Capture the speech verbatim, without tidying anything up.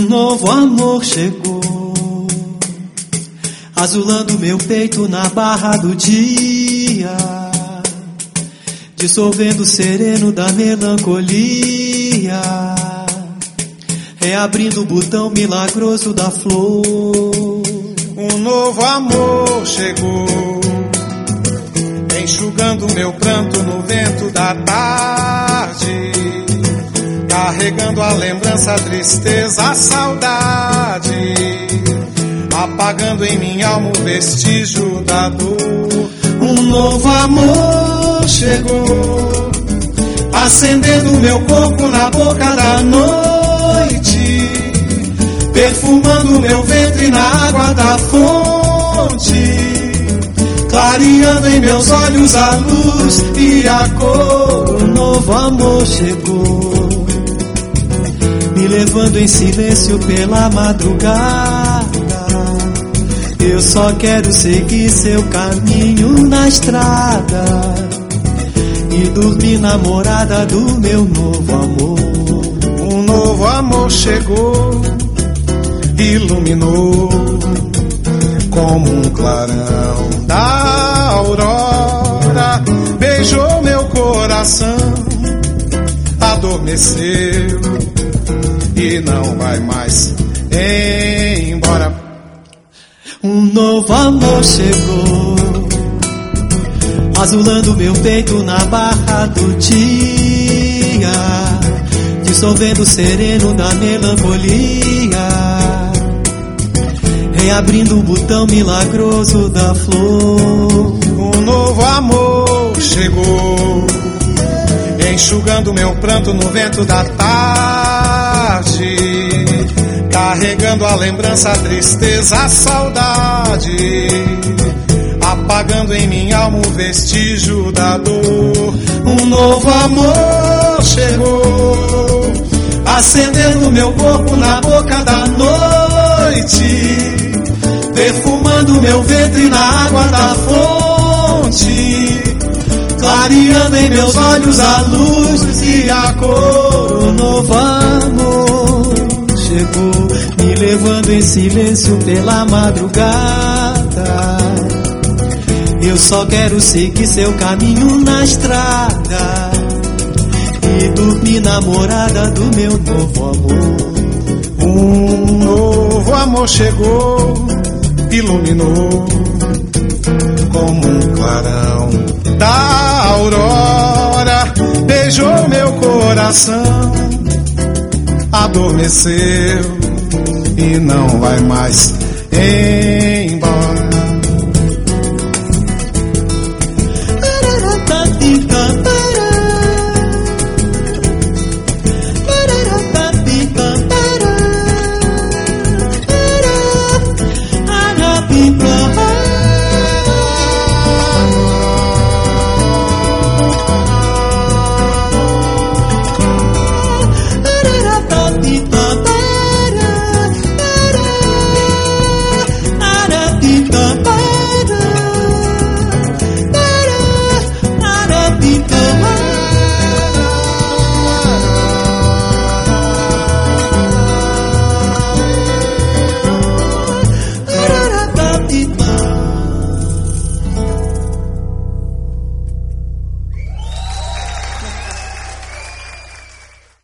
novo amor chegou, azulando meu peito na barra do dia, dissolvendo o sereno da melancolia, reabrindo o botão milagroso da flor. Um novo amor chegou, enxugando meu pranto no vento da tarde, carregando a lembrança, a tristeza, a saudade, apagando em minha alma o vestígio da dor. Um novo amor chegou, acendendo meu corpo na boca da noite, perfumando meu ventre na água da fonte, clareando em meus olhos a luz e a cor. Um novo amor chegou, me levando em silêncio pela madrugada. Eu só quero seguir seu caminho na estrada e dormir na morada do meu novo amor. Um novo amor chegou, iluminou como um clarão da aurora, beijou meu coração, adormeceu e não vai mais embora. Um novo amor chegou, azulando meu peito na barra do dia, dissolvendo o sereno da melancolia, reabrindo o botão milagroso da flor. Um novo amor chegou, enxugando meu pranto no vento da tarde, carregando a lembrança, a tristeza, a saudade, apagando em minha alma o vestígio da dor. Um novo amor chegou, acendendo meu corpo na boca da noite, perfumando meu ventre na água da fonte, clareando em meus olhos a luz e a cor. Um novo amor chegou, me levando em silêncio pela madrugada. Eu só quero seguir seu caminho na estrada e dormir na morada do meu novo amor. Um novo amor chegou, iluminou como um clarão da aurora, beijou meu coração, adormeceu e não vai mais embora.